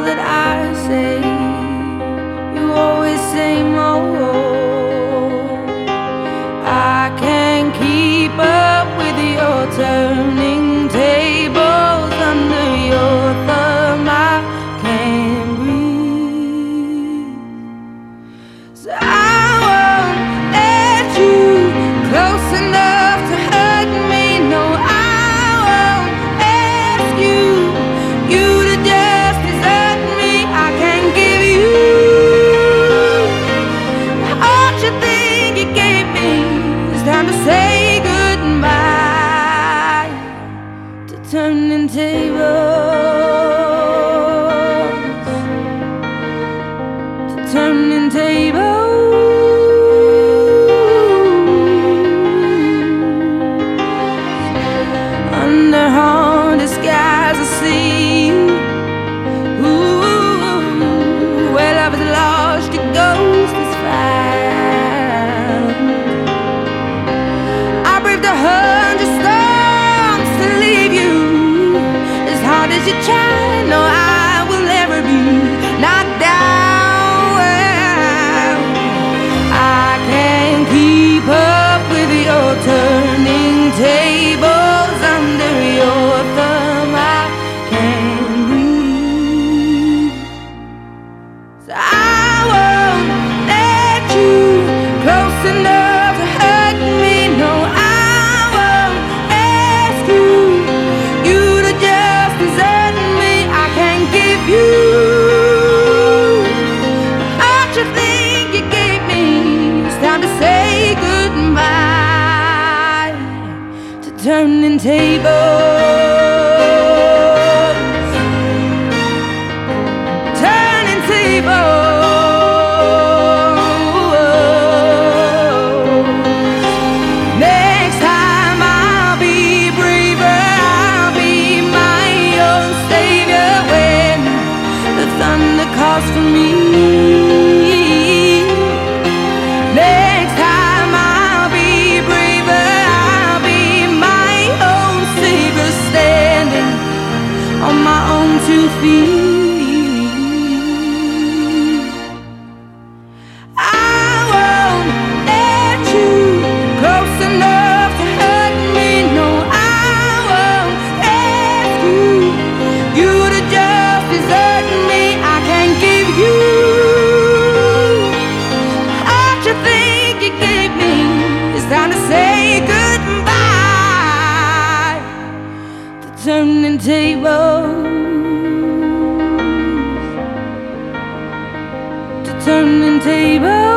that I say, you always say more. I can't keep up with your turning tables under your thumb. I can't breathe, so I won't let you close enough to hurt me. No, I won't ask you to just desert me. I can't give you all you think you gave me. It's time to say goodbye to turning tables, to turning tables. Under haunted skies I see you. Ooh, where love is lost, your ghost is found. I braved 100 storms to leave you. As hard as you try, no, I will never be knocked down. I can't keep up with your turning tables under your thumb. I can't breathe, so I won't let you close enough to hurt me. No, I won't ask you to just desert me. I can't give you all you think you gave me. It's time to say goodbye to turning tables, turning tables. Next time I'll be braver, I'll be my own savior when the thunder calls for me. Next time I'll be braver, I'll be my own savior, standing on my own 2 feet. I won't let you close enough to hurt me. No, I won't ask you to just desert me. I can't give you all you think you gave me. It's time to say goodbye to turning tables, to turning tables.